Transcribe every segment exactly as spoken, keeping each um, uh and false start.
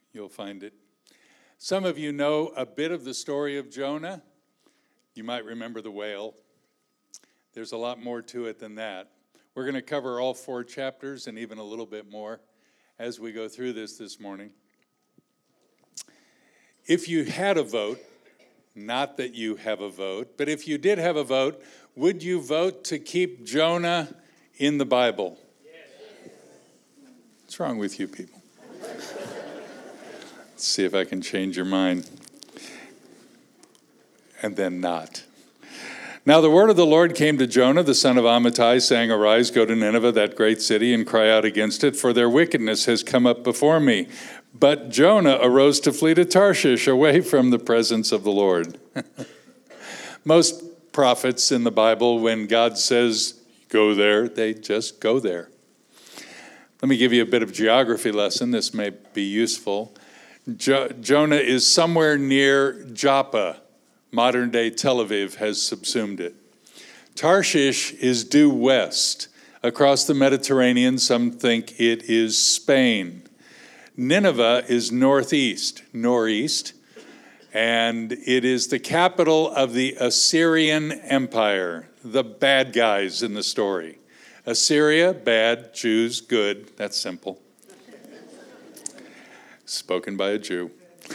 You'll find it. Some of you know a bit of the story of Jonah. You might remember the whale. There's a lot more to it than that. We're going to cover all four chapters and even a little bit more as we go through this this morning. If you had a vote, not that you have a vote, but if you did have a vote, would you vote to keep Jonah in the Bible? Yes. What's wrong with you people? Let's see if I can change your mind. And then not. Now the word of the Lord came to Jonah, the son of Amittai, saying, Arise, go to Nineveh, that great city, and cry out against it, for their wickedness has come up before me. But Jonah arose to flee to Tarshish, away from the presence of the Lord. Most prophets in the Bible, when God says, go there, they just go there. Let me give you a bit of geography lesson. This may be useful. Jo- Jonah is somewhere near Joppa. Modern-day Tel Aviv has subsumed it. Tarshish is due west. Across the Mediterranean, some think it is Spain. Nineveh is northeast, northeast, and it is the capital of the Assyrian Empire, the bad guys in the story. Assyria, bad, Jews, good. That's simple. Spoken by a Jew.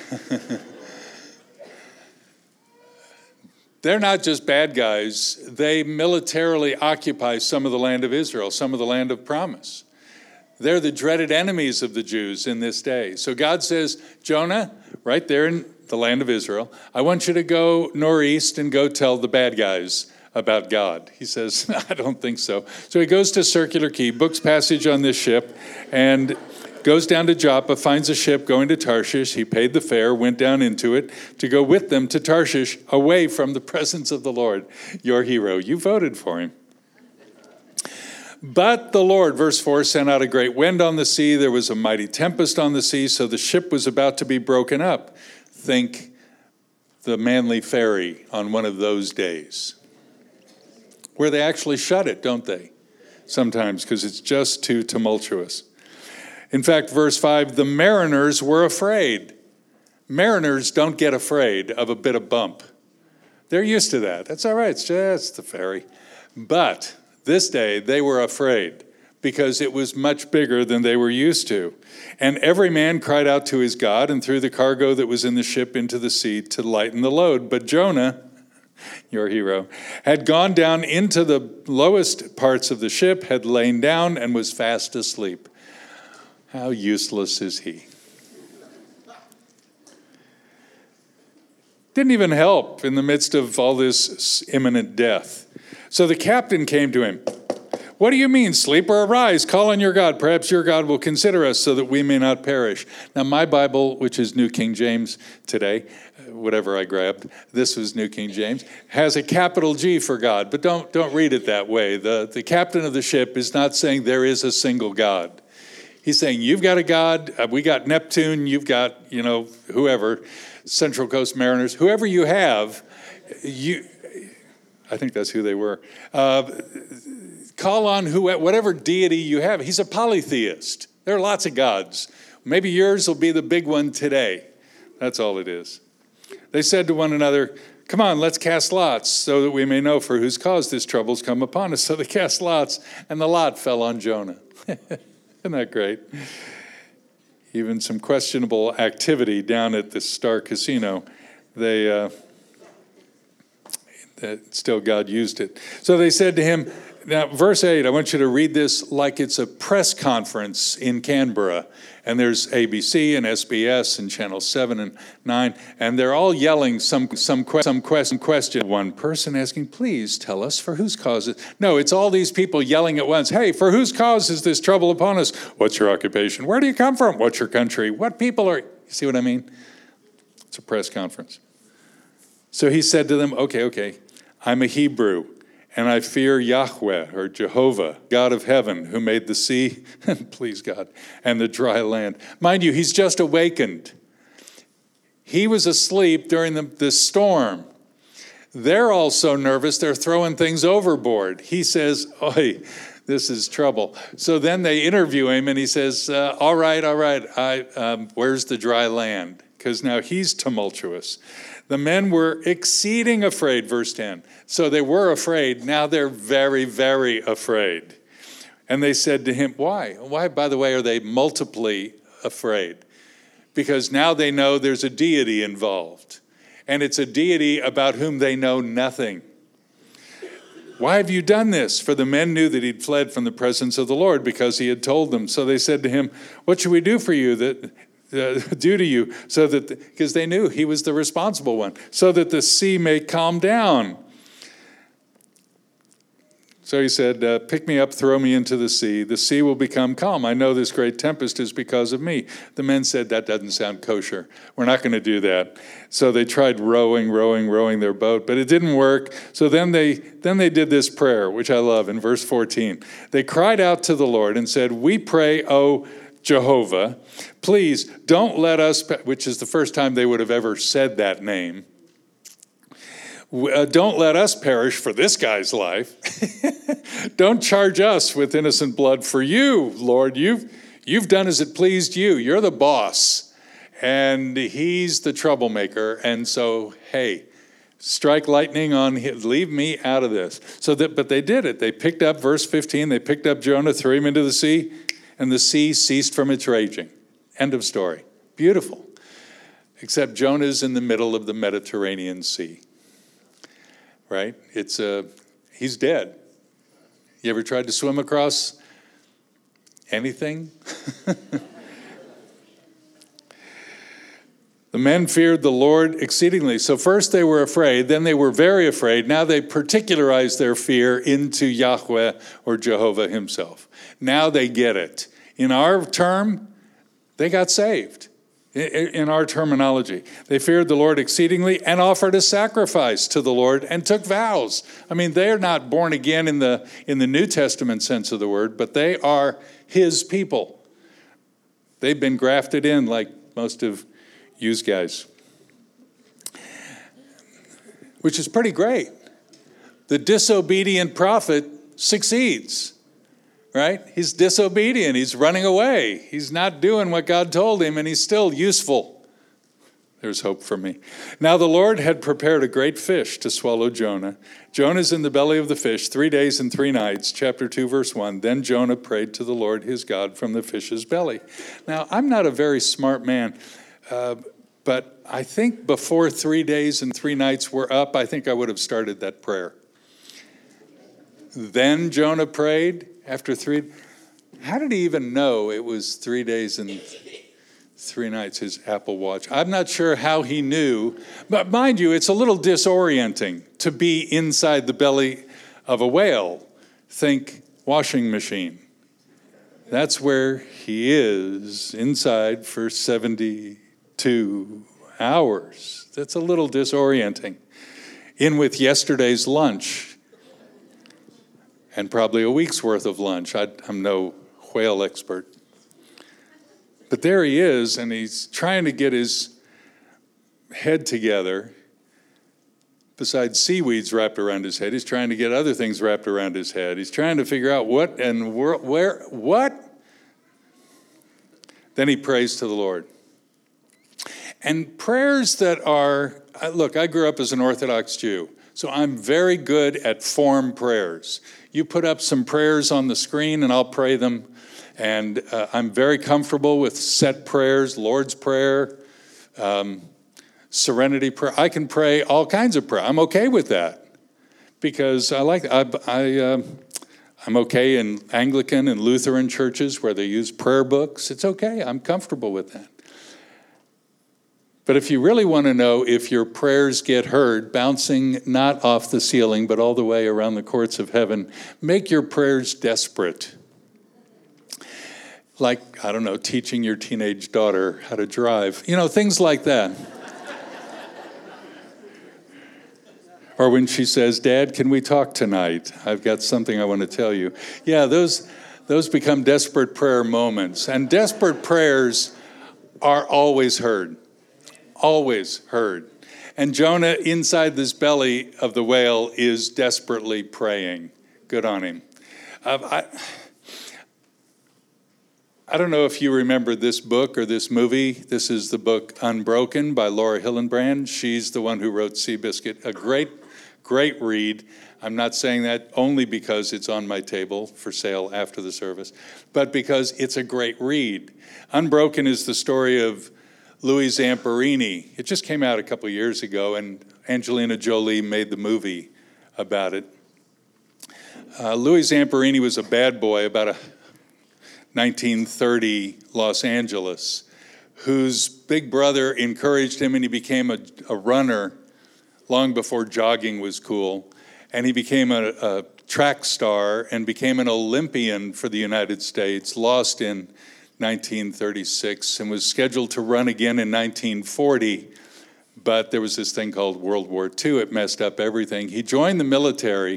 They're not just bad guys. They militarily occupy some of the land of Israel, some of the land of promise. They're the dreaded enemies of the Jews in this day. So God says, Jonah, right there in the land of Israel, I want you to go northeast and go tell the bad guys about God. He says, I don't think so. So he goes to Circular Quay, books passage on this ship, and goes down to Joppa, finds a ship going to Tarshish. He paid the fare, went down into it to go with them to Tarshish, away from the presence of the Lord, your hero. You voted for him. But the Lord, verse four, sent out a great wind on the sea. There was a mighty tempest on the sea, so the ship was about to be broken up. Think the Manly Ferry on one of those days, where they actually shut it, don't they? Sometimes, because it's just too tumultuous. In fact, verse five, the mariners were afraid. Mariners don't get afraid of a bit of bump. They're used to that. That's all right. It's just the ferry. But this day they were afraid because it was much bigger than they were used to. And every man cried out to his God and threw the cargo that was in the ship into the sea to lighten the load. But Jonah, your hero, had gone down into the lowest parts of the ship, had lain down, and was fast asleep. How useless is he? Didn't even help in the midst of all this imminent death. So the captain came to him. What do you mean, sleeper? Arise, call on your God. Perhaps your God will consider us so that we may not perish. Now, my Bible, which is New King James today, whatever I grabbed, this was New King James, has a capital G for God. But don't, don't read it that way. The, the captain of the ship is not saying there is a single God. He's saying, you've got a God, uh, we got Neptune, you've got, you know, whoever, Central Coast Mariners, whoever you have, you, I think that's who they were, uh, call on who, whatever deity you have. He's a polytheist. There are lots of gods. Maybe yours will be the big one today. That's all it is. They said to one another, come on, let's cast lots so that we may know for whose cause this trouble's come upon us. So they cast lots, and the lot fell on Jonah. Isn't that great? Even some questionable activity down at the Star Casino. They, uh, that still God used it. So they said to him, now verse eight, I want you to read this like it's a press conference in Canberra. And there's A B C and S B S and Channel seven and nine, and they're all yelling some some, que- some question, question. One person asking, please tell us for whose cause it... No, it's all these people yelling at once. Hey, for whose cause is this trouble upon us? What's your occupation? Where do you come from? What's your country? What people are... You see what I mean? It's a press conference. So he said to them, okay, okay, I'm a Hebrew. And I fear Yahweh, or Jehovah, God of heaven, who made the sea, please God, and the dry land. Mind you, he's just awakened. He was asleep during the, the storm. They're all so nervous, they're throwing things overboard. He says, Oi, This is trouble. So then they interview him, and he says, uh, all right, all right, I, um, where's the dry land? Because now he's tumultuous. The men were exceeding afraid, verse ten. So they were afraid. Now they're very, very afraid. And they said to him, why? Why, by the way, are they multiply afraid? Because now they know there's a deity involved. And it's a deity about whom they know nothing. Why have you done this? For the men knew that he'd fled from the presence of the Lord because he had told them. So they said to him, what should we do for you that uh, do to you? So that, because they knew he was the responsible one, so that the sea may calm down. So he said, uh, pick me up, throw me into the sea. The sea will become calm. I know this great tempest is because of me. The men said, that doesn't sound kosher. We're not going to do that. So they tried rowing, rowing, rowing their boat, but it didn't work. So then they then they did this prayer, which I love, in verse fourteen. They cried out to the Lord and said, we pray, O Jehovah, please don't let us, which is the first time they would have ever said that name. Uh, don't let us perish for this guy's life. Don't charge us with innocent blood for you, Lord. You've, you've done as it pleased you. You're the boss, and he's the troublemaker. And so, hey, strike lightning on him. Leave me out of this. So that, but they did it. They picked up, verse fifteen, they picked up Jonah, threw him into the sea, and the sea ceased from its raging. End of story. Beautiful. Except Jonah's in the middle of the Mediterranean Sea. Right? It's uh, he's dead. You ever tried to swim across anything? The men feared the Lord exceedingly. So first they were afraid, then they were very afraid. Now they particularized their fear into Yahweh or Jehovah himself. Now they get it. In our term, they got saved. In our terminology, they feared the Lord exceedingly and offered a sacrifice to the Lord and took vows. I mean, they're not born again in the in the New Testament sense of the word, but they are his people. They've been grafted in like most of you guys, which is pretty great. The disobedient prophet succeeds. Right? He's disobedient. He's running away. He's not doing what God told him, and he's still useful. There's hope for me. Now the Lord had prepared a great fish to swallow Jonah. Jonah's in the belly of the fish three days and three nights, chapter two, verse one. Then Jonah prayed to the Lord his God from the fish's belly. Now, I'm not a very smart man, uh, but I think before three days and three nights were up, I think I would have started that prayer. Then Jonah prayed. After three, how did he even know it was three days and three nights, his Apple Watch? I'm not sure how he knew, but mind you, it's a little disorienting to be inside the belly of a whale. Think washing machine. That's where he is, inside for seventy-two hours. That's a little disorienting. In with yesterday's lunch. And probably a week's worth of lunch. I, I'm no whale expert. But there he is, and he's trying to get his head together. Besides seaweeds wrapped around his head, he's trying to get other things wrapped around his head. He's trying to figure out what and where, where what? Then he prays to the Lord. And prayers that are, look, I grew up as an Orthodox Jew, so I'm very good at form prayers. You put up some prayers on the screen and I'll pray them. And uh, I'm very comfortable with set prayers, Lord's Prayer, um, Serenity Prayer. I can pray all kinds of prayer. I'm okay with that because I like, I, I, uh, I'm okay in Anglican and Lutheran churches where they use prayer books. It's okay. I'm comfortable with that. But if you really want to know if your prayers get heard, bouncing not off the ceiling, but all the way around the courts of heaven, make your prayers desperate. Like, I don't know, teaching your teenage daughter how to drive. You know, things like that. Or when she says, Dad, can we talk tonight? I've got something I want to tell you. Yeah, those, those become desperate prayer moments. And desperate prayers are always heard. Always heard. And Jonah, inside this belly of the whale, is desperately praying. Good on him. Uh, I, I don't know if you remember this book or this movie. This is the book Unbroken by Laura Hillenbrand. She's the one who wrote Seabiscuit. A great, great read. I'm not saying that only because it's on my table for sale after the service, but because it's a great read. Unbroken is the story of Louis Zamperini. It just came out a couple years ago, and Angelina Jolie made the movie about it. Uh, Louis Zamperini was a bad boy about a nineteen thirty Los Angeles, whose big brother encouraged him, and he became a, a runner long before jogging was cool. And he became a, a track star and became an Olympian for the United States, lost in nineteen thirty-six, and was scheduled to run again in nineteen forty. But there was this thing called World War Two. It messed up everything. He joined the military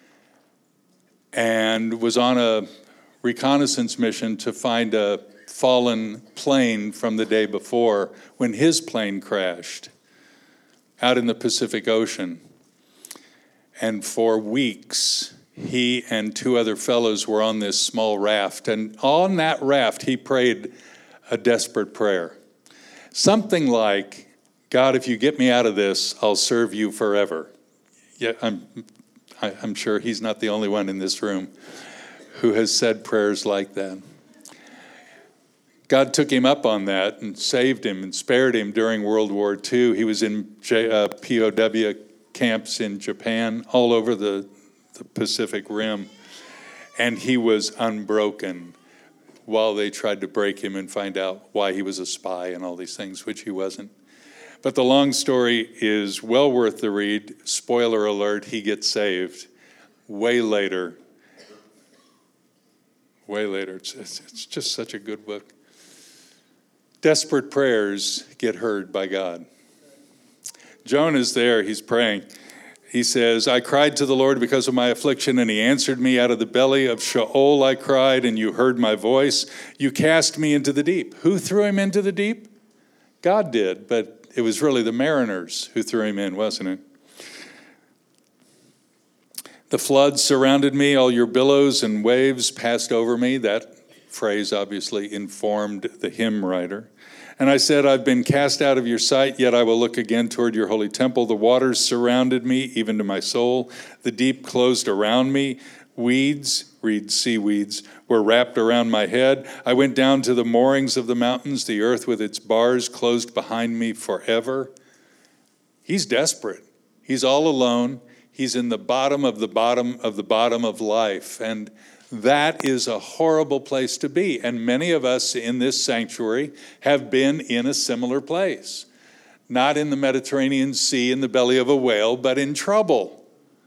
and was on a reconnaissance mission to find a fallen plane from the day before when his plane crashed out in the Pacific Ocean. And for weeks, he and two other fellows were on this small raft. And on that raft, he prayed a desperate prayer. Something like, God, if you get me out of this, I'll serve you forever. Yeah, I'm, I, I'm sure he's not the only one in this room who has said prayers like that. God took him up on that and saved him and spared him during World War Two. He was in J, uh, P O W camps in Japan, all over the, the Pacific Rim, and he was unbroken while they tried to break him and find out why he was a spy and all these things, which he wasn't. But the long story is well worth the read. Spoiler alert, he gets saved way later. Way later. It's, it's, it's just such a good book. Desperate prayers get heard by God. Jonah's there, he's praying. He says, I cried to the Lord because of my affliction, and he answered me. Out of the belly of Sheol I cried, and you heard my voice. You cast me into the deep. Who threw him into the deep? God did, but it was really the mariners who threw him in, wasn't it? The floods surrounded me, all your billows and waves passed over me. That phrase obviously informed the hymn writer. And I said, I've been cast out of your sight, yet I will look again toward your holy temple. The waters surrounded me, even to my soul. The deep closed around me. Weeds, read seaweeds, were wrapped around my head. I went down to the moorings of the mountains. The earth with its bars closed behind me forever. He's desperate. He's all alone. He's in the bottom of the bottom of the bottom of life. And that is a horrible place to be. And many of us in this sanctuary have been in a similar place. Not in the Mediterranean Sea in the belly of a whale, but in trouble.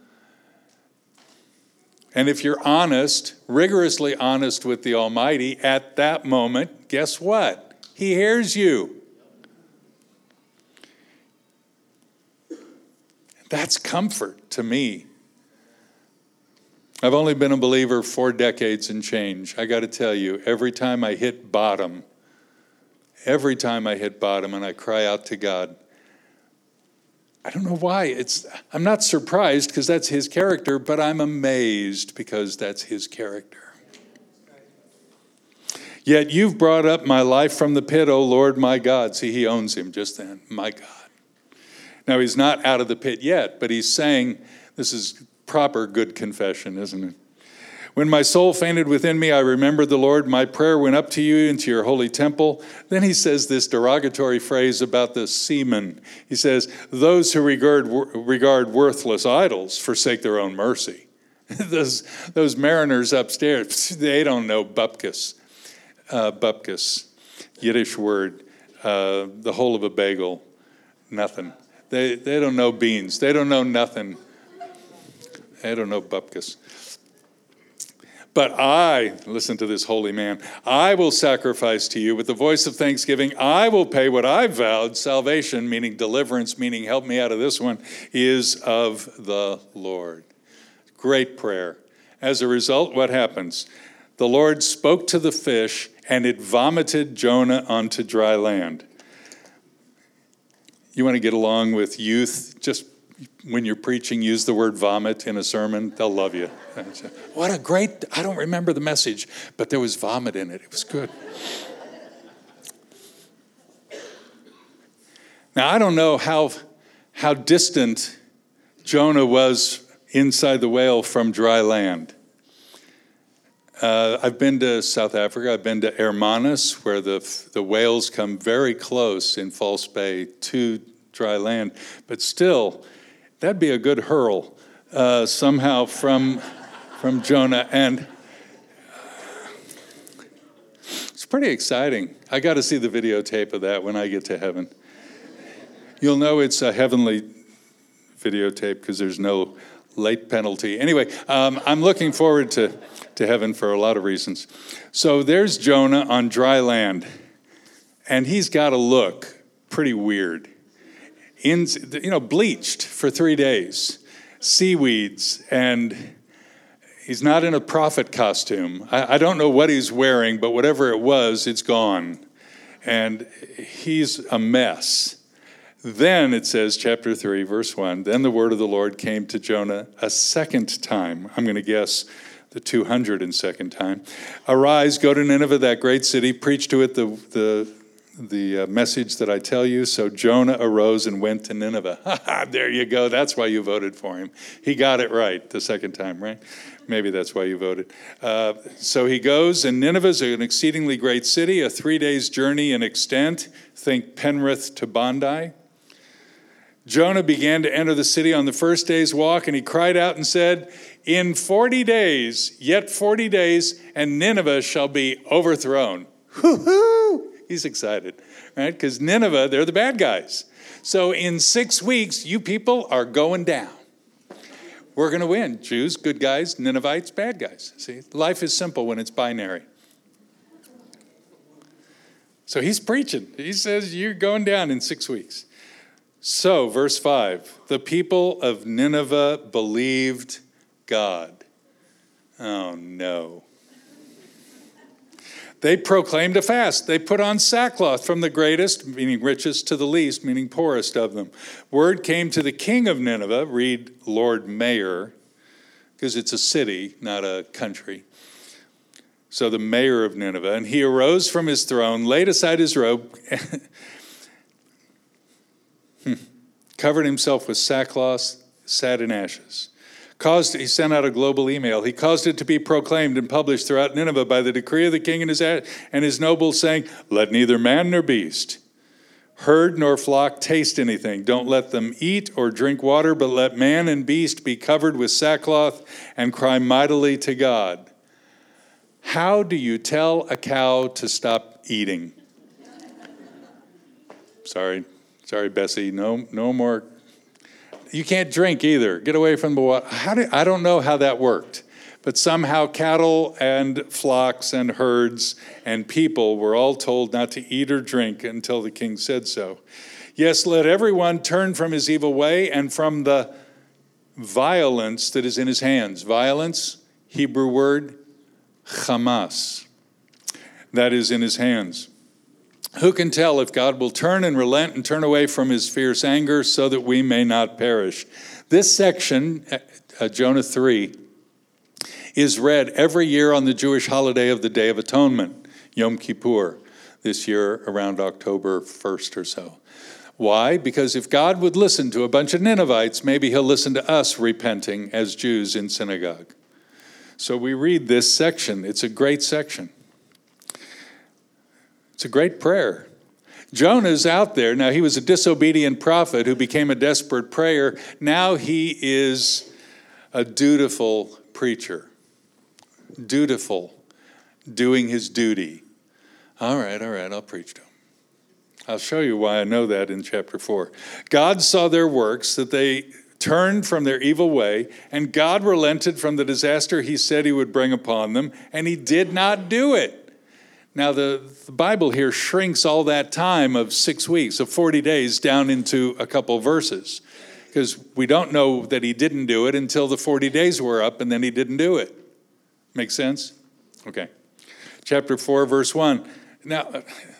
And if you're honest, rigorously honest with the Almighty, at that moment, guess what? He hears you. That's comfort to me. I've only been a believer four decades and change. I got to tell you, every time I hit bottom, every time I hit bottom and I cry out to God, I don't know why. It's I'm not surprised because that's his character, but I'm amazed because that's his character. Yet you've brought up my life from the pit, O Lord, my God. See, he owns him just then, my God. Now, he's not out of the pit yet, but he's saying, this is proper good confession, isn't it? When my soul fainted within me, I remembered the Lord. My prayer went up to you into your holy temple. Then he says this derogatory phrase about the seamen. He says, those who regard, regard worthless idols forsake their own mercy. those, those mariners upstairs, they don't know bupkis. Uh, bupkis, Yiddish word, uh, the whole of a bagel, nothing. They they don't know beans. They don't know nothing. They don't know bupkis. But I, listen to this holy man, I will sacrifice to you with the voice of thanksgiving. I will pay what I vowed. Salvation, meaning deliverance, meaning help me out of this one, is of the Lord. Great prayer. As a result, what happens? The Lord spoke to the fish, and it vomited Jonah onto dry land. You want to get along with youth? Just when you're preaching, use the word vomit in a sermon. They'll love you. What a great, I don't remember the message, but there was vomit in it. It was good. Now, I don't know how, how distant Jonah was inside the whale from dry land. Uh, I've been to South Africa. I've been to Hermanus, where the the whales come very close in False Bay to dry land. But still, that'd be a good hurl uh, somehow from from Jonah. And it's pretty exciting. I got to see the videotape of that when I get to heaven. You'll know it's a heavenly videotape because there's no late penalty. Anyway, um, I'm looking forward to, to heaven for a lot of reasons. So there's Jonah on dry land, and he's got to look pretty weird. In, you know, bleached for three days, seaweeds, and he's not in a prophet costume. I, I don't know what he's wearing, but whatever it was, it's gone. And he's a mess. Then it says, chapter three, verse one, then the word of the Lord came to Jonah a second time. I'm going to guess the two hundred second time. Arise, go to Nineveh, that great city, preach to it the, the, the uh, message that I tell you. So Jonah arose and went to Nineveh. There you go. That's why you voted for him. He got it right the second time, right? Maybe that's why you voted. Uh, so he goes, and Nineveh is an exceedingly great city, a three days journey in extent. Think Penrith to Bondi. Jonah began to enter the city on the first day's walk, and he cried out and said, in forty days, yet forty days, and Nineveh shall be overthrown. Hoo-hoo! He's excited, right? Because Nineveh, they're the bad guys. So in six weeks, you people are going down. We're going to win. Jews, good guys. Ninevites, bad guys. See, life is simple when it's binary. So he's preaching. He says, you're going down in six weeks. So, verse five, the people of Nineveh believed God. Oh, no. They proclaimed a fast. They put on sackcloth from the greatest, meaning richest, to the least, meaning poorest of them. Word came to the king of Nineveh, read Lord Mayor, because it's a city, not a country. So the mayor of Nineveh, and he arose from his throne, laid aside his robe, covered himself with sackcloth, sat in ashes. Caused, he sent out a global email. He caused it to be proclaimed and published throughout Nineveh by the decree of the king and his, and his nobles, saying, let neither man nor beast, herd nor flock taste anything. Don't let them eat or drink water, but let man and beast be covered with sackcloth and cry mightily to God. How do you tell a cow to stop eating? Sorry. Sorry, Bessie, no no more. You can't drink either. Get away from the water. How do, I don't know how that worked, but somehow cattle and flocks and herds and people were all told not to eat or drink until the king said so. Yes, let everyone turn from his evil way and from the violence that is in his hands. Violence, Hebrew word, Hamas, that is in his hands. Who can tell if God will turn and relent and turn away from his fierce anger so that we may not perish? This section, uh, Jonah three, is read every year on the Jewish holiday of the Day of Atonement, Yom Kippur, this year around October first or so. Why? Because if God would listen to a bunch of Ninevites, maybe he'll listen to us repenting as Jews in synagogue. So we read this section. It's a great section. It's a great prayer. Jonah's out there. Now, he was a disobedient prophet who became a desperate prayer. Now he is a dutiful preacher. Dutiful. Doing his duty. All right, all right, I'll preach to him. I'll show you why I know that in chapter four. God saw their works, that they turned from their evil way, and God relented from the disaster he said he would bring upon them, and he did not do it. Now, the, the Bible here shrinks all that time of six weeks, of forty days, down into a couple verses, because we don't know that he didn't do it until the forty days were up, and then he didn't do it. Make sense? Okay. Chapter four, verse one. Now,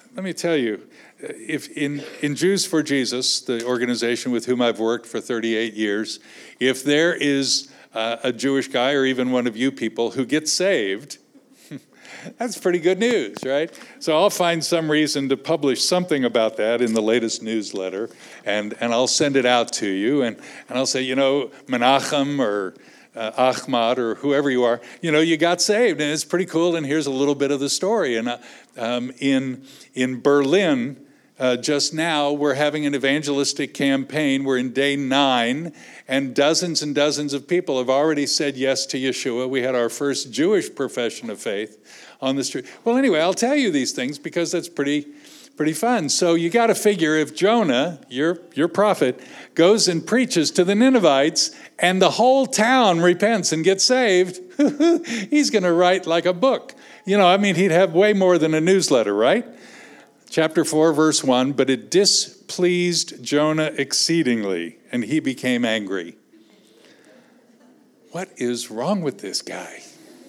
let me tell you, if in, in Jews for Jesus, the organization with whom I've worked for thirty-eight years, if there is uh, a Jewish guy or even one of you people who gets saved, that's pretty good news, right? So I'll find some reason to publish something about that in the latest newsletter, and, and I'll send it out to you, and, and I'll say, you know, Menachem or uh, Ahmad or whoever you are, you know, you got saved, and it's pretty cool, and here's a little bit of the story. And uh, um, in in Berlin, Uh, just now, we're having an evangelistic campaign. We're in day nine, and dozens and dozens of people have already said yes to Yeshua. We had our first Jewish profession of faith on the street. Well, anyway, I'll tell you these things because that's pretty pretty fun. So you got to figure if Jonah, your, your prophet, goes and preaches to the Ninevites, and the whole town repents and gets saved, he's going to write like a book. You know, I mean, he'd have way more than a newsletter, right? Chapter four, verse one, but it displeased Jonah exceedingly, and he became angry. What is wrong with this guy?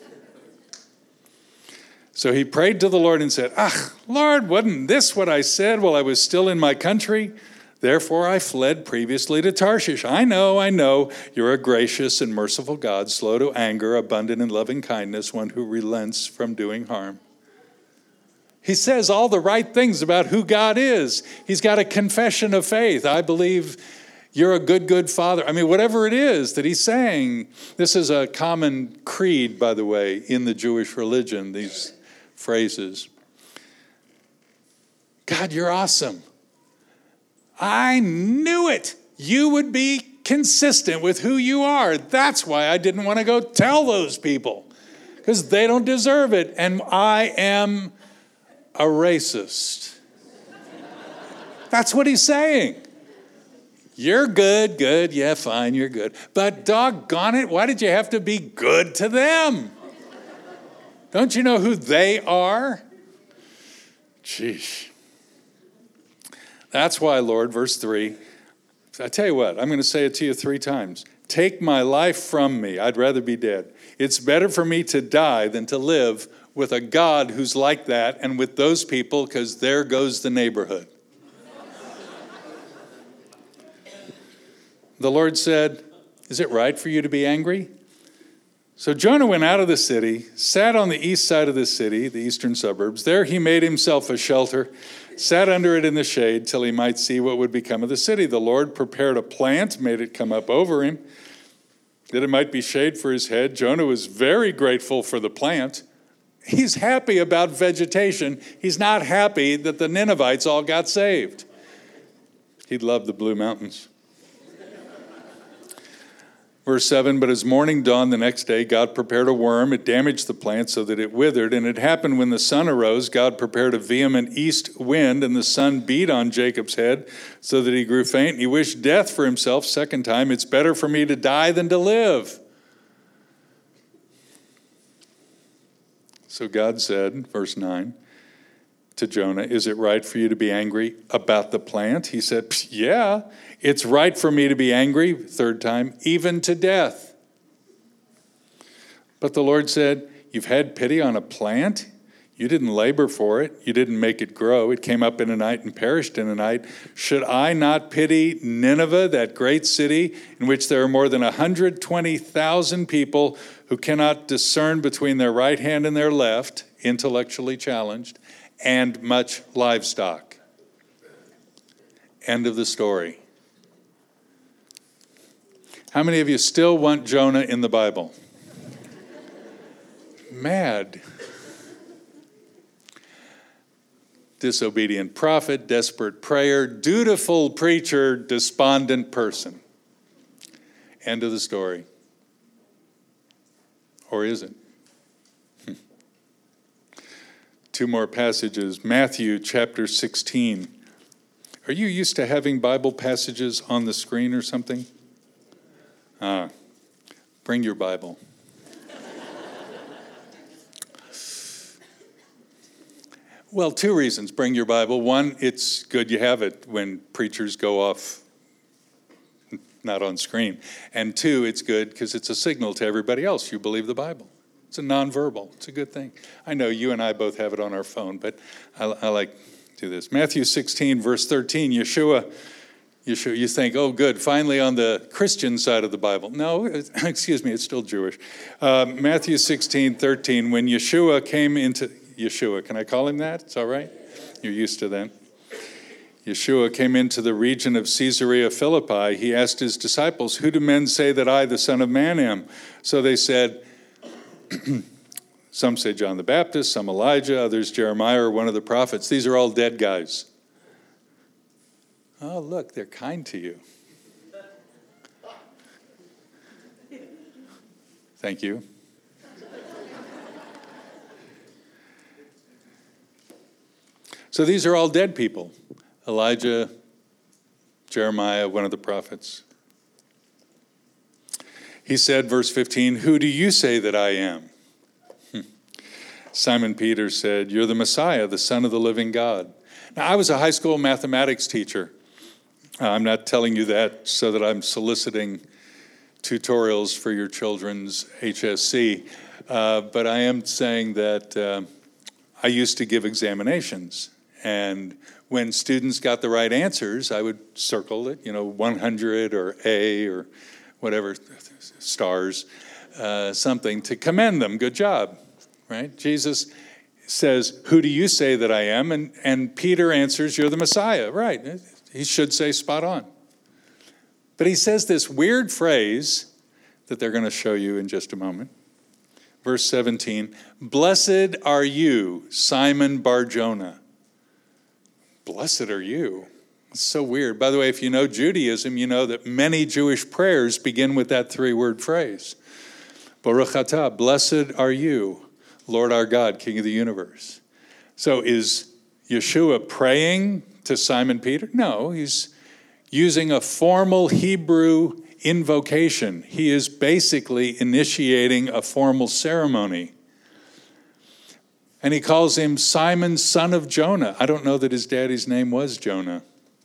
So he prayed to the Lord and said, Ah, Lord, wasn't this what I said while I was still in my country? Therefore I fled previously to Tarshish. I know, I know, you're a gracious and merciful God, slow to anger, abundant in loving kindness, one who relents from doing harm. He says all the right things about who God is. He's got a confession of faith. I believe you're a good, good father. I mean, whatever it is that he's saying. This is a common creed, by the way, in the Jewish religion, these phrases. God, you're awesome. I knew it. You would be consistent with who you are. That's why I didn't want to go tell those people, because they don't deserve it. And I am a racist. That's what he's saying. You're good, good, yeah, fine, you're good. But doggone it, why did you have to be good to them? Don't you know who they are? Sheesh. That's why, Lord, verse three, I tell you what, I'm going to say it to you three times. Take my life from me. I'd rather be dead. It's better for me to die than to live with a God who's like that and with those people, because there goes the neighborhood. The Lord said, is it right for you to be angry? So Jonah went out of the city, sat on the east side of the city, the eastern suburbs. There he made himself a shelter, sat under it in the shade till he might see what would become of the city. The Lord prepared a plant, made it come up over him, that it might be shade for his head. Jonah was very grateful for the plant. He's happy about vegetation. He's not happy that the Ninevites all got saved. He loved the Blue Mountains. Verse seven, but as morning dawned the next day, God prepared a worm. It damaged the plant so that it withered. And it happened when the sun arose, God prepared a vehement east wind, and the sun beat on Jacob's head so that he grew faint. He wished death for himself second time. It's better for me to die than to live. So God said, verse nine, to Jonah, is it right for you to be angry about the plant? He said, yeah, it's right for me to be angry, third time, even to death. But the Lord said, you've had pity on a plant? You didn't labor for it. You didn't make it grow. It came up in a night and perished in a night. Should I not pity Nineveh, that great city in which there are more than one hundred twenty thousand people who cannot discern between their right hand and their left, intellectually challenged, and much livestock? End of the story. How many of you still want Jonah in the Bible? Mad. Disobedient prophet, desperate prayer, dutiful preacher, despondent person. End of the story. Or is it? Hmm. Two more passages. Matthew chapter sixteen. Are you used to having Bible passages on the screen or something? Ah, bring your Bible. Well, two reasons. Bring your Bible. One, it's good you have it when preachers go off, not on screen. And two, it's good because it's a signal to everybody else you believe the Bible. It's a nonverbal. It's a good thing. I know you and I both have it on our phone, but I, I like do this. Matthew sixteen, verse thirteen, Yeshua, Yeshua, you think, oh, good, finally on the Christian side of the Bible. No, excuse me, it's still Jewish. Uh, Matthew sixteen, thirteen, when Yeshua came into, Yeshua, can I call him that? It's all right? You're used to that. Yeshua came into the region of Caesarea Philippi. He asked his disciples, who do men say that I, the Son of Man, am? So they said, some say John the Baptist, some Elijah, others Jeremiah or one of the prophets. These are all dead guys. Oh, look, they're kind to you. Thank you. So these are all dead people. Elijah, Jeremiah, one of the prophets. He said, verse fifteen, who do you say that I am? Hmm. Simon Peter said, you're the Messiah, the Son of the living God. Now, I was a high school mathematics teacher. Uh, I'm not telling you that so that I'm soliciting tutorials for your children's H S C, uh, but I am saying that uh, I used to give examinations, and when students got the right answers, I would circle it, you know, one hundred or A or whatever, stars, uh, something to commend them. Good job, right? Jesus says, who do you say that I am? And, and Peter answers, you're the Messiah. Right, he should say spot on. But he says this weird phrase that they're going to show you in just a moment. Verse seventeen, blessed are you, Simon Bar-Jonah. Blessed are you. It's so weird. By the way, if you know Judaism, you know that many Jewish prayers begin with that three-word phrase. Baruch atah, blessed are you, Lord our God, King of the universe. So is Yeshua praying to Simon Peter? No, he's using a formal Hebrew invocation. He is basically initiating a formal ceremony. And he calls him Simon, son of Jonah. I don't know that his daddy's name was Jonah.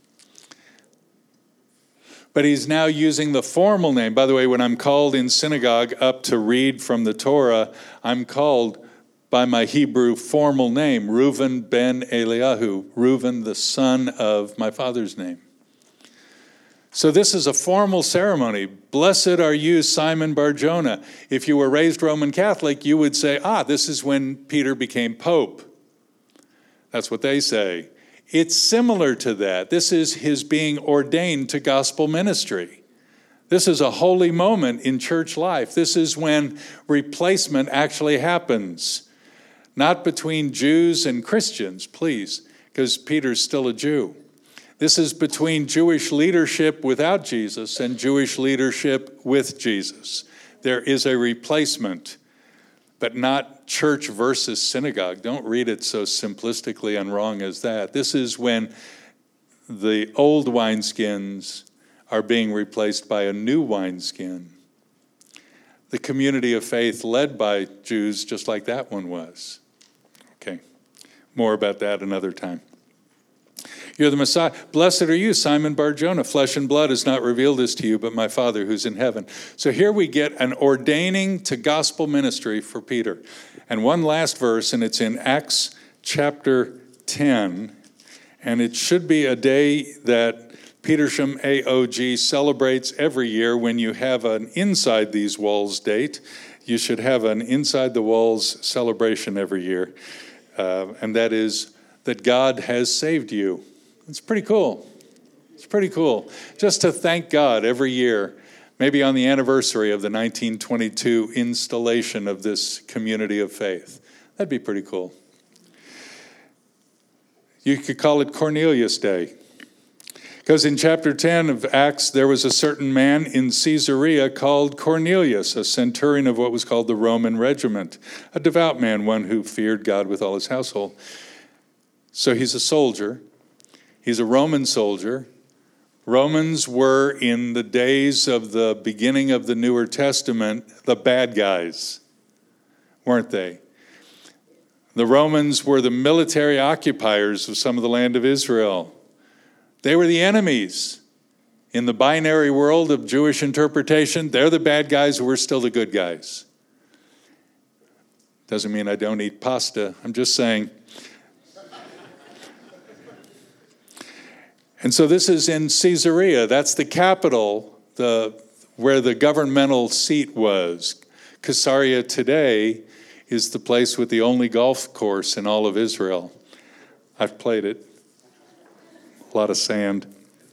But he's now using the formal name. By the way, when I'm called in synagogue up to read from the Torah, I'm called by my Hebrew formal name, Reuven ben Eliyahu, Reuven, the son of my father's name. So this is a formal ceremony. Blessed are you, Simon Bar-Jonah. If you were raised Roman Catholic, you would say, ah, this is when Peter became Pope. That's what they say. It's similar to that. This is his being ordained to gospel ministry. This is a holy moment in church life. This is when replacement actually happens. Not between Jews and Christians, please, because Peter's still a Jew. This is between Jewish leadership without Jesus and Jewish leadership with Jesus. There is a replacement, but not church versus synagogue. Don't read it so simplistically and wrong as that. This is when the old wineskins are being replaced by a new wineskin. The community of faith led by Jews, just like that one was. Okay, more about that another time. You're the Messiah. Blessed are you, Simon Bar-Jonah. Flesh and blood has not revealed this to you, but my Father who's in heaven. So here we get an ordaining to gospel ministry for Peter. And one last verse, and it's in Acts chapter ten. And it should be a day that Petersham A O G celebrates every year when you have an Inside These Walls date. You should have an Inside the Walls celebration every year. Uh, and that is that God has saved you. It's pretty cool. It's pretty cool. Just to thank God every year, maybe on the anniversary of the nineteen twenty-two installation of this community of faith. That'd be pretty cool. You could call it Cornelius Day. Because in chapter ten of Acts, there was a certain man in Caesarea called Cornelius, a centurion of what was called the Roman regiment, a devout man, one who feared God with all his household. So he's a soldier. He's a Roman soldier. Romans were, in the days of the beginning of the Newer Testament, the bad guys, weren't they? The Romans were the military occupiers of some of the land of Israel. They were the enemies. In the binary world of Jewish interpretation, they're the bad guys, we're still the good guys. Doesn't mean I don't eat pasta. I'm just saying, And so this is in Caesarea. That's the capital, the where the governmental seat was. Caesarea today is the place with the only golf course in all of Israel. I've played it. A lot of sand.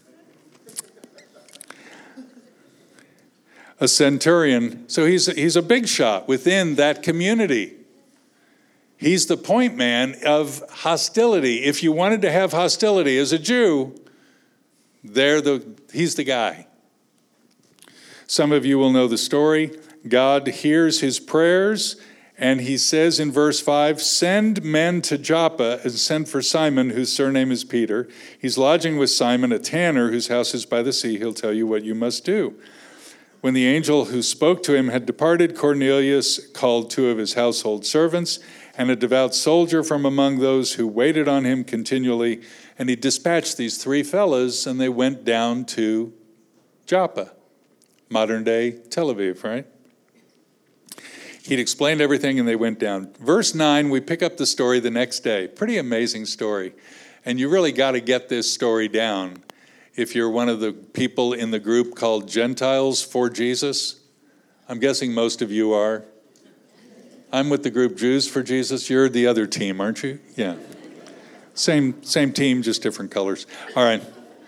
A centurion, so he's he's a big shot within that community. He's the point man of hostility. If you wanted to have hostility as a Jew, they're the he's the guy. Some of you will know the story. God hears his prayers, and he says in verse five, "Send men to Joppa and send for Simon, whose surname is Peter. He's lodging with Simon, a tanner, whose house is by the sea. He'll tell you what you must do." When the angel who spoke to him had departed, Cornelius called two of his household servants and a devout soldier from among those who waited on him continually, and he dispatched these three fellas, and they went down to Joppa, modern-day Tel Aviv, right? He'd explained everything, and they went down. Verse nine, we pick up the story the next day. Pretty amazing story, and you really got to get this story down. If you're one of the people in the group called Gentiles for Jesus, I'm guessing most of you are. I'm with the group Jews for Jesus. You're the other team, aren't you? Yeah. Same same team, just different colors. All right.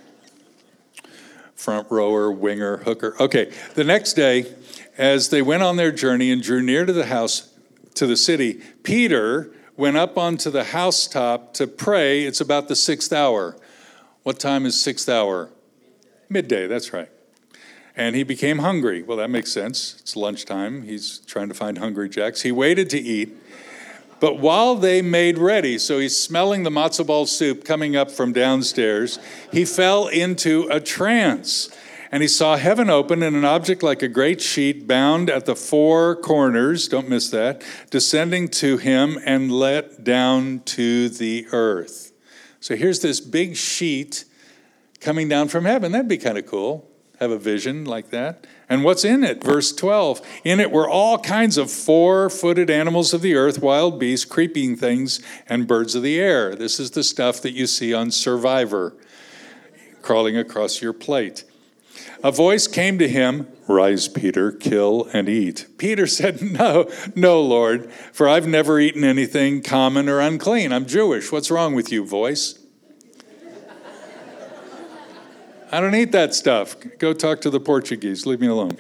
Front rower, winger, hooker. Okay. The next day, as they went on their journey and drew near to the house, to the city, Peter went up onto the housetop to pray. It's about the sixth hour. What time is sixth hour? Midday, that's right. And he became hungry. Well, that makes sense. It's lunchtime. He's trying to find hungry jacks. He waited to eat. But while they made ready, so he's smelling the matzo ball soup coming up from downstairs, he fell into a trance. And he saw heaven open and an object like a great sheet bound at the four corners, don't miss that, descending to him and let down to the earth. So here's this big sheet coming down from heaven. That'd be kind of cool. Have a vision like that. And what's in it? Verse twelve. In it were all kinds of four-footed animals of the earth, wild beasts, creeping things, and birds of the air. This is the stuff that you see on Survivor, crawling across your plate. A voice came to him, "Rise, Peter, kill and eat." Peter said, "No, no, Lord, for I've never eaten anything common or unclean. I'm Jewish. What's wrong with you, voice? I don't eat that stuff. Go talk to the Portuguese. Leave me alone."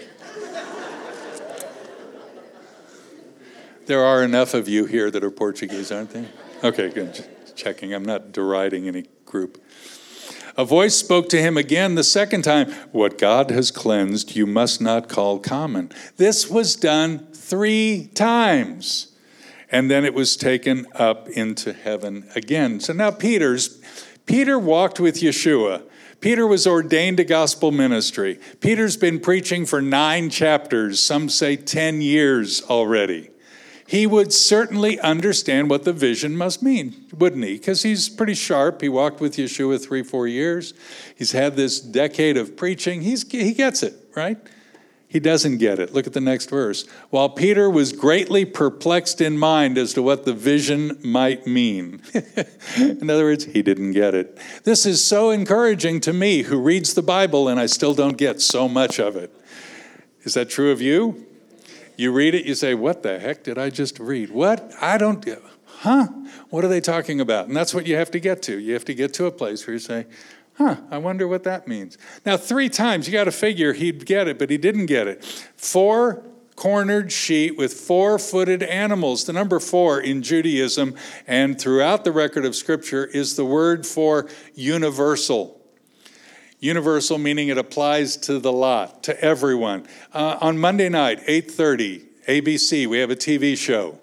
There are enough of you here that are Portuguese, aren't there? Okay, good. Just checking. I'm not deriding any group. A voice spoke to him again the second time. "What God has cleansed, you must not call common." This was done three times. And then it was taken up into heaven again. So now Peter's, Peter walked with Yeshua. Peter was ordained to gospel ministry. Peter's been preaching for nine chapters, some say ten years already. He would certainly understand what the vision must mean, wouldn't he? Because he's pretty sharp. He walked with Yeshua three, four years. He's had this decade of preaching. He's, he gets it, right? He doesn't get it. Look at the next verse. While Peter was greatly perplexed in mind as to what the vision might mean. In other words, he didn't get it. This is so encouraging to me who reads the Bible and I still don't get so much of it. Is that true of you? You read it, you say, what the heck did I just read? What? I don't, huh? What are they talking about? And that's what you have to get to. You have to get to a place where you say, huh, I wonder what that means. Now, three times, you got to figure he'd get it, but he didn't get it. Four-cornered sheet with four-footed animals. The number four in Judaism and throughout the record of Scripture is the word for universal. Universal meaning it applies to the lot, to everyone. Uh, on Monday night, eight thirty, A B C, we have a T V show.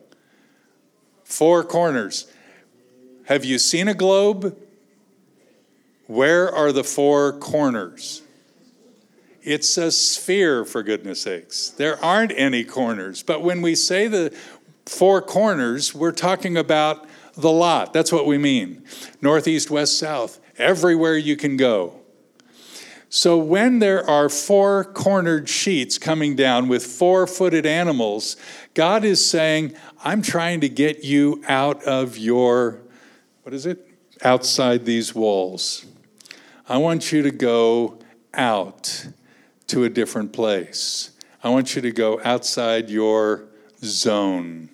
Four corners. Have you seen a globe? Where are the four corners? It's a sphere, for goodness sakes. There aren't any corners. But when we say the four corners, we're talking about the lot. That's what we mean. Northeast, west, south. Everywhere you can go. So when there are four cornered sheets coming down with four-footed animals, God is saying, I'm trying to get you out of your, what is it? Outside these walls. I want you to go out to a different place. I want you to go outside your zone.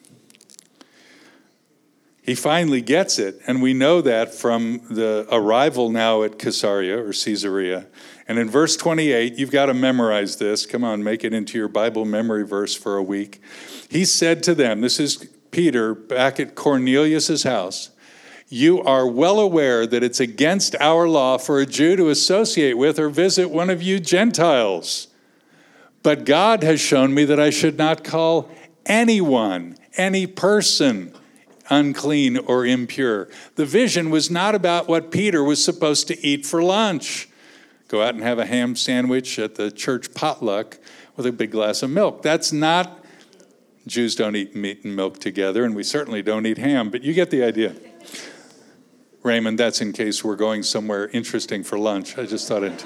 He finally gets it, and we know that from the arrival now at Caesarea or Caesarea. And in verse twenty-eight, you've got to memorize this. Come on, make it into your Bible memory verse for a week. He said to them, this is Peter back at Cornelius' house, "You are well aware that it's against our law for a Jew to associate with or visit one of you Gentiles. But God has shown me that I should not call anyone, any person, unclean or impure." The vision was not about what Peter was supposed to eat for lunch. Go out and have a ham sandwich at the church potluck with a big glass of milk. That's not, Jews don't eat meat and milk together, and we certainly don't eat ham, but you get the idea. Raymond, that's in case we're going somewhere interesting for lunch. I just thought I'd...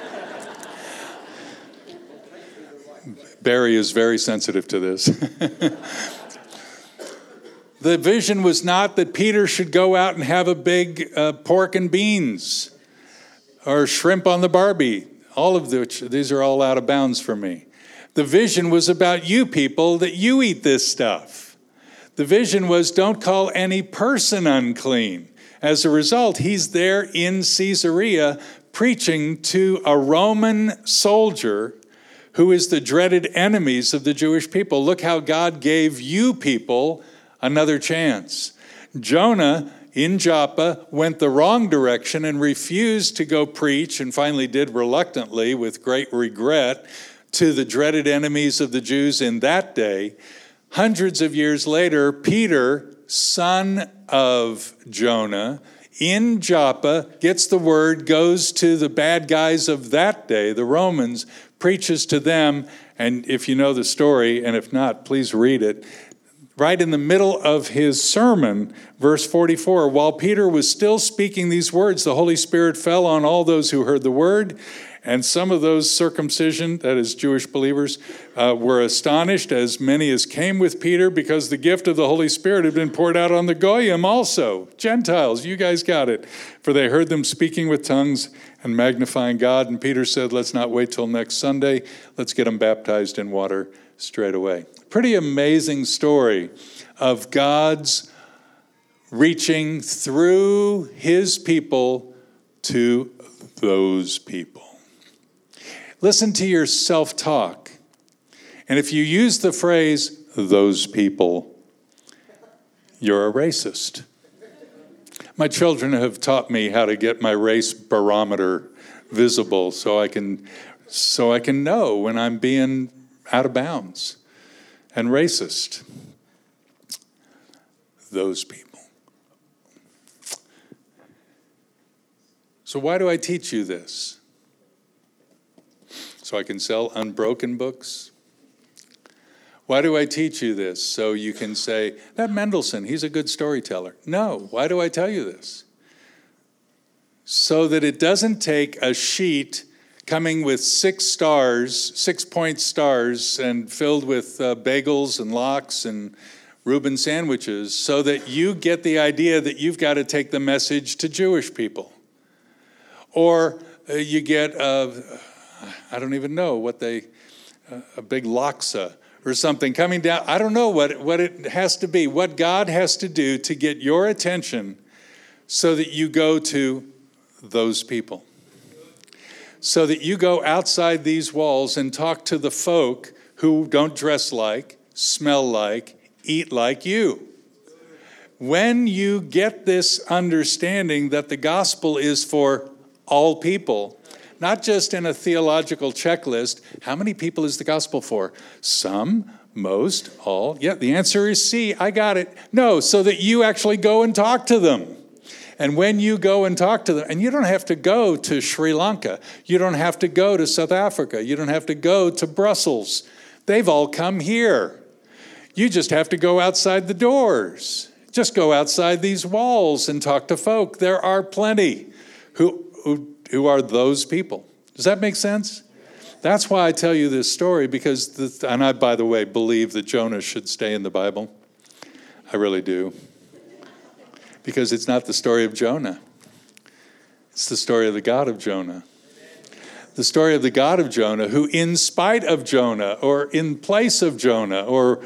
Barry is very sensitive to this. The vision was not that Peter should go out and have a big uh, pork and beans or shrimp on the Barbie. All of which, these are all out of bounds for me. The vision was about you people, that you eat this stuff. The vision was, don't call any person unclean. As a result, he's there in Caesarea preaching to a Roman soldier who is the dreaded enemies of the Jewish people. Look how God gave you people another chance. Jonah in Joppa went the wrong direction and refused to go preach, and finally did reluctantly with great regret, to the dreaded enemies of the Jews in that day. Hundreds of years later, Peter, son of Jonah, in Joppa, gets the word, goes to the bad guys of that day, the Romans, preaches to them, and if you know the story, and if not, please read it. Right in the middle of his sermon, verse forty-four, while Peter was still speaking these words, the Holy Spirit fell on all those who heard the word, and some of those circumcision, that is Jewish believers, uh, were astonished, as many as came with Peter, because the gift of the Holy Spirit had been poured out on the Goyim also. Gentiles, you guys got it. For they heard them speaking with tongues and magnifying God. And Peter said, let's not wait till next Sunday. Let's get them baptized in water straight away. Pretty amazing story of God's reaching through his people to those people. Listen to your self-talk. And if you use the phrase, those people, you're a racist. My children have taught me how to get my race barometer visible so I can, so I can know when I'm being out of bounds and racist. Those people. So why do I teach you this? So I can sell unbroken books? Why do I teach you this? So you can say, that Mendelssohn, he's a good storyteller. No, why do I tell you this? So that it doesn't take a sheet coming with six stars, six-point stars, and filled with uh, bagels and lox and Reuben sandwiches, so that you get the idea that you've got to take the message to Jewish people. Or uh, you get, uh, I don't even know what they, uh, a big laksa or something coming down. I don't know what, what it has to be, what God has to do to get your attention so that you go to those people. So that you go outside these walls and talk to the folk who don't dress like, smell like, eat like you. When you get this understanding that the gospel is for all people, not just in a theological checklist, how many people is the gospel for? Some, most, all. Yeah, the answer is C, I got it. No, so that you actually go and talk to them. And when you go and talk to them, and you don't have to go to Sri Lanka, you don't have to go to South Africa, you don't have to go to Brussels. They've all come here. You just have to go outside the doors. Just go outside these walls and talk to folk. There are plenty who, who, who are those people. Does that make sense? That's why I tell you this story, because, the, and I, by the way, believe that Jonah should stay in the Bible. I really do. Because it's not the story of Jonah. It's the story of the God of Jonah. The story of the God of Jonah, who in spite of Jonah, or in place of Jonah, or,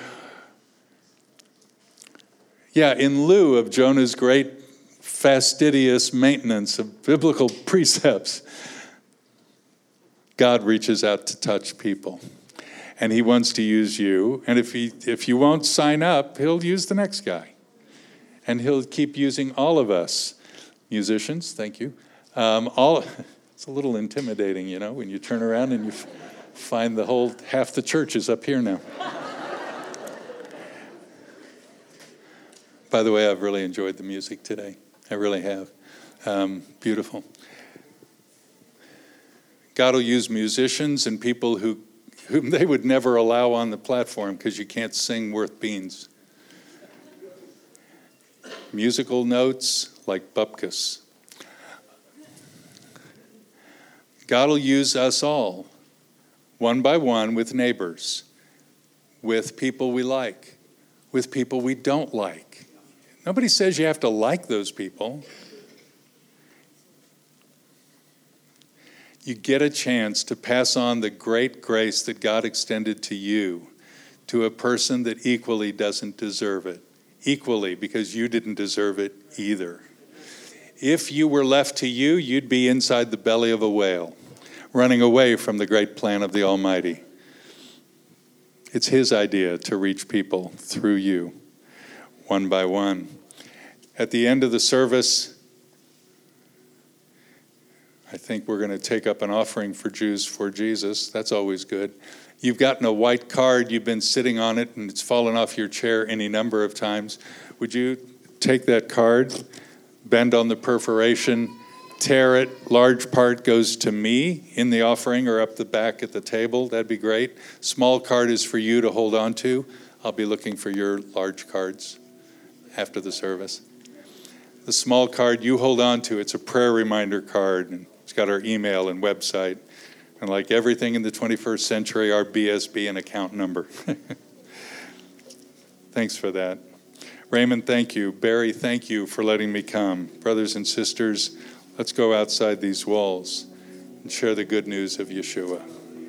yeah, in lieu of Jonah's great fastidious maintenance of biblical precepts, God reaches out to touch people. And he wants to use you. And if he if you won't sign up, he'll use the next guy. And he'll keep using all of us. Musicians, thank you. Um, all it's a little intimidating, you know, when you turn around and you f- find the whole, half the church is up here now. By the way, I've really enjoyed the music today. I really have. Um, beautiful. God will use musicians and people who whom they would never allow on the platform because you can't sing worth beans. Musical notes like bupkis. God will use us all, one by one, with neighbors, with people we like, with people we don't like. Nobody says you have to like those people. You get a chance to pass on the great grace that God extended to you to a person that equally doesn't deserve it. Equally, because you didn't deserve it either. If you were left to you, you'd be inside the belly of a whale, running away from the great plan of the Almighty. It's his idea to reach people through you, one by one. At the end of the service, I think we're going to take up an offering for Jews for Jesus. That's always good. You've gotten a white card. You've been sitting on it, and it's fallen off your chair any number of times. Would you take that card, bend on the perforation, tear it? Large part goes to me in the offering or up the back at the table. That'd be great. Small card is for you to hold on to. I'll be looking for your large cards after the service. The small card you hold on to, it's a prayer reminder card, and it's got our email and website. And like everything in the twenty-first century, our B S B and account number. Thanks for that. Raymond, thank you. Barry, thank you for letting me come. Brothers and sisters, let's go outside these walls and share the good news of Yeshua.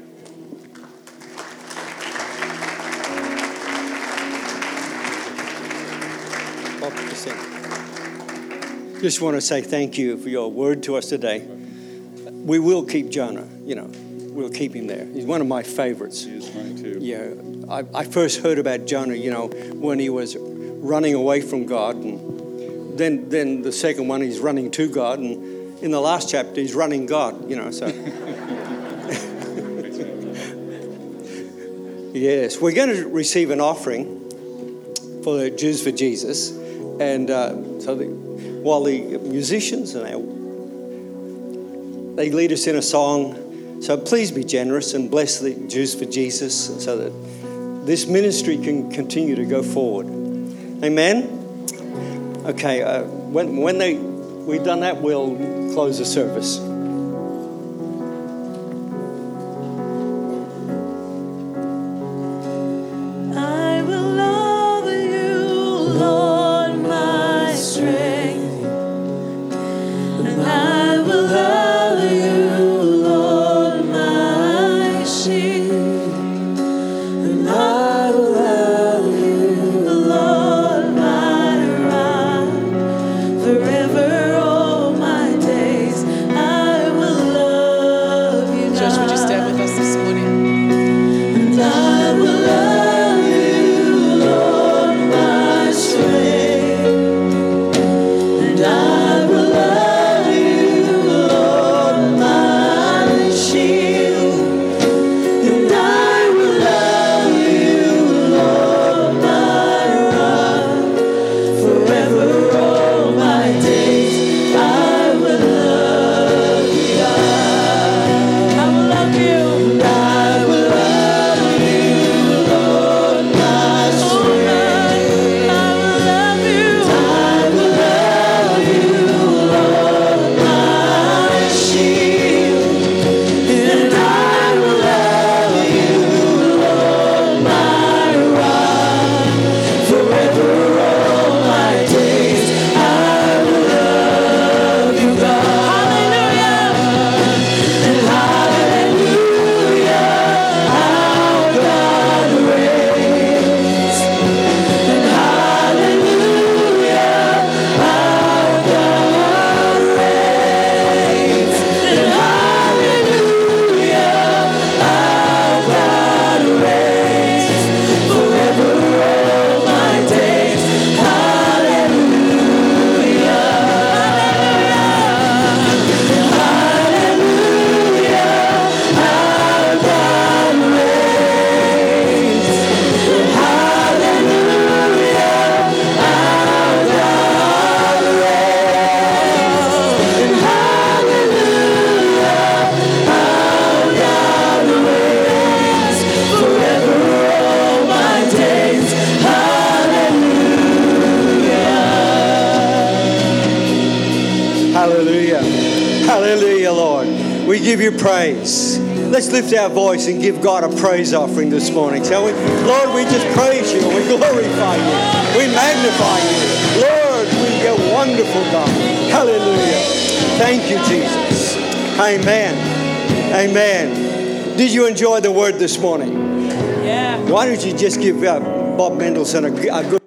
Just want to say thank you for your word to us today. We will keep Jonah, you know, we'll keep him there. He's one of my favorites. He is mine too. Yeah, I, I first heard about Jonah, you know, when he was running away from God, and then then the second one he's running to God, and in the last chapter he's running God, you know. So yes, we're going to receive an offering for the Jews for Jesus, and uh, so the, while the musicians and our they lead us in a song. So please be generous and bless the Jews for Jesus so that this ministry can continue to go forward. Amen? Okay, uh, when, when they, we've done that, we'll close the service. Forever all my days I We give you praise. Let's lift our voice and give God a praise offering this morning, shall we? Lord, we just praise you. We glorify you. We magnify you. Lord, we are wonderful, God. Hallelujah. Thank you, Jesus. Amen. Amen. Did you enjoy the word this morning? Yeah. Why don't you just give uh, Bob Mendelson a, a good